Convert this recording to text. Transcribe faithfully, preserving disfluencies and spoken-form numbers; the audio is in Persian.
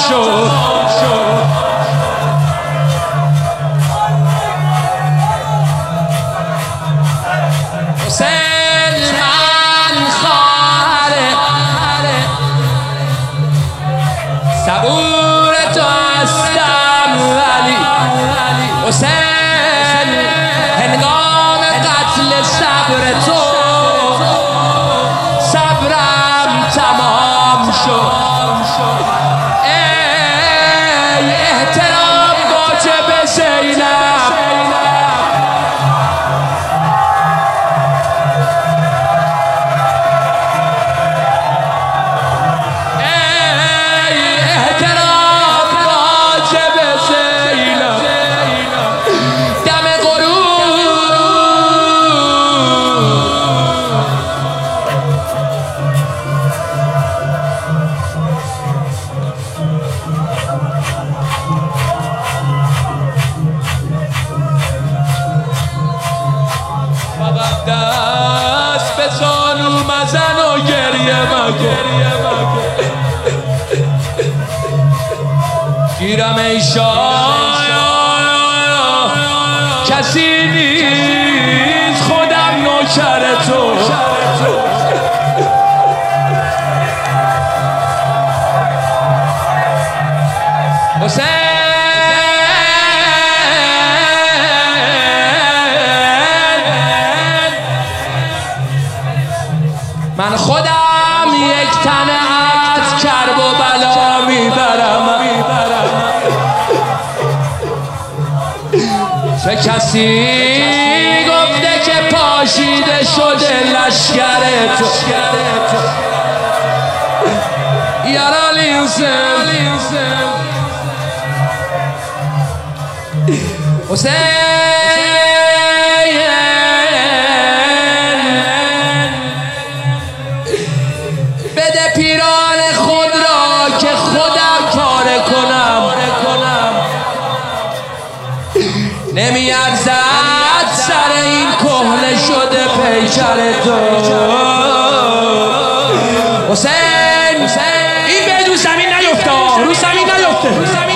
شد. حسین من خواهره صبور تو هستم ولی حسین هنگام قتل صبر تو صبرم تمام شد. ای احترام واجب زینب، ای احترام واجب زینب. دم غروب فقط دست به زانو مزن و گریه مکن. گیرم ای شاه کسی نیست خودم نوکر تو. حسین من خودم یک تن از کرب و بلا میبرم. چه کسی گفته که پاشیده شده لشکر تو. یارا لیوسم حسین بده پیران خود را که خودم پاره کنم. نمیارزد سر این کهنه شده پیکر تو. حسین این به رو زمین نیفته، رو زمین نیفته.